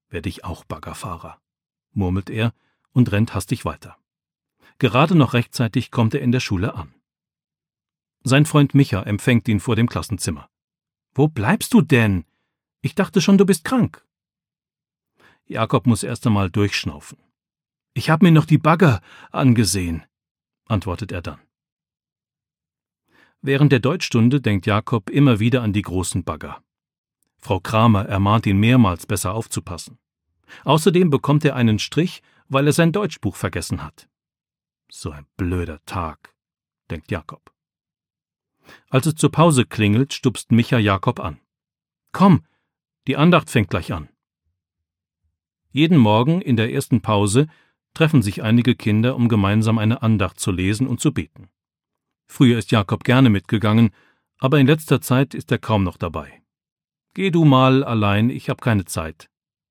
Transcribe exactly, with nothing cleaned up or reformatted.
werde ich auch Baggerfahrer«, murmelt er und rennt hastig weiter. Gerade noch rechtzeitig kommt er in der Schule an. Sein Freund Micha empfängt ihn vor dem Klassenzimmer. »Wo bleibst du denn? Ich dachte schon, du bist krank.« Jakob muss erst einmal durchschnaufen. »Ich habe mir noch die Bagger angesehen«, antwortet er dann. Während der Deutschstunde denkt Jakob immer wieder an die großen Bagger. Frau Kramer ermahnt ihn mehrmals, besser aufzupassen. Außerdem bekommt er einen Strich, weil er sein Deutschbuch vergessen hat. So ein blöder Tag, denkt Jakob. Als es zur Pause klingelt, stupst Micha Jakob an. »Komm, die Andacht fängt gleich an.« Jeden Morgen in der ersten Pause treffen sich einige Kinder, um gemeinsam eine Andacht zu lesen und zu beten. Früher ist Jakob gerne mitgegangen, aber in letzter Zeit ist er kaum noch dabei. »Geh du mal allein, ich hab keine Zeit«,